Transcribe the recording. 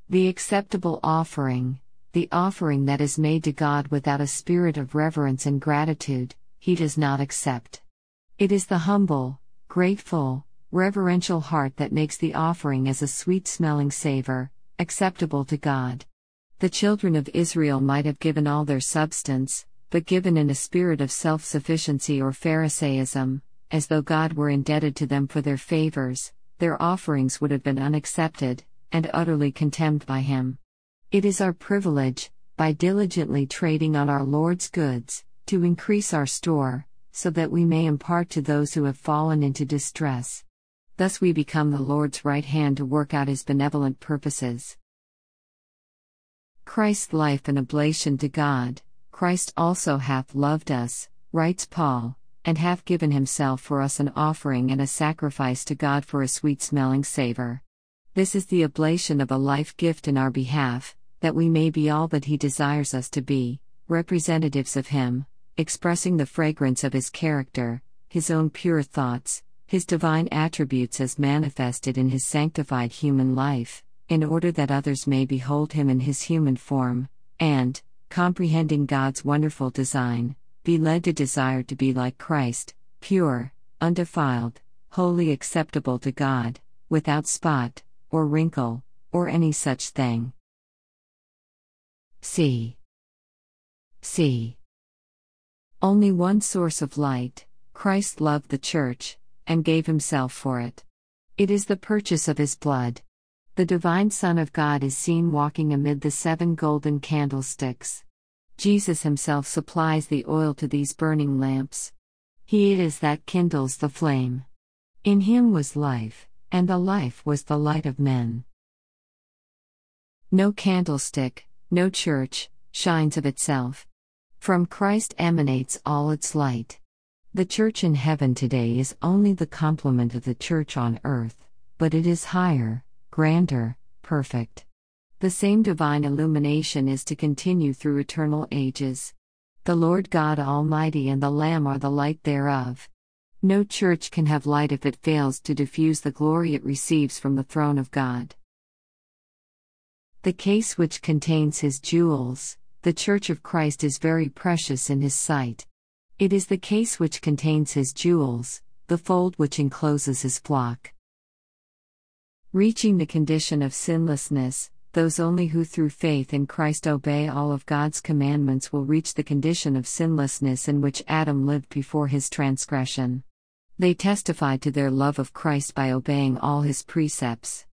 The acceptable offering, the offering that is made to God without a spirit of reverence and gratitude, He does not accept. It is the humble, grateful, reverential heart that makes the offering as a sweet-smelling savor, acceptable to God. The children of Israel might have given all their substance, but given in a spirit of self-sufficiency or Pharisaism, as though God were indebted to them for their favors, their offerings would have been unaccepted, and utterly contemned by Him. It is our privilege, by diligently trading on our Lord's goods, to increase our store, so that we may impart to those who have fallen into distress. Thus we become the Lord's right hand to work out His benevolent purposes. Christ's life an oblation to God. Christ also hath loved us, writes Paul, and hath given Himself for us an offering and a sacrifice to God for a sweet-smelling savor. This is the oblation of a life gift in our behalf, that we may be all that He desires us to be, representatives of Him, expressing the fragrance of His character, His own pure thoughts, His divine attributes as manifested in His sanctified human life, in order that others may behold Him in His human form, and, comprehending God's wonderful design, be led to desire to be like Christ, pure, undefiled, wholly acceptable to God, without spot, or wrinkle, or any such thing. C. Only one source of light. Christ loved the Church, and gave Himself for it. It is the purchase of His blood. The divine Son of God is seen walking amid the 7 golden candlesticks. Jesus Himself supplies the oil to these burning lamps. He it is that kindles the flame. In Him was life, and the life was the light of men. No candlestick, no church, shines of itself. From Christ emanates all its light. The Church in heaven today is only the complement of the Church on earth, but it is higher, grander, perfect. The same divine illumination is to continue through eternal ages. The Lord God Almighty and the Lamb are the light thereof. No church can have light if it fails to diffuse the glory it receives from the throne of God. The case which contains His jewels, the Church of Christ, is very precious in His sight. It is the case which contains His jewels, the fold which encloses His flock. Reaching the condition of sinlessness, those only who through faith in Christ obey all of God's commandments will reach the condition of sinlessness in which Adam lived before his transgression. They testify to their love of Christ by obeying all His precepts.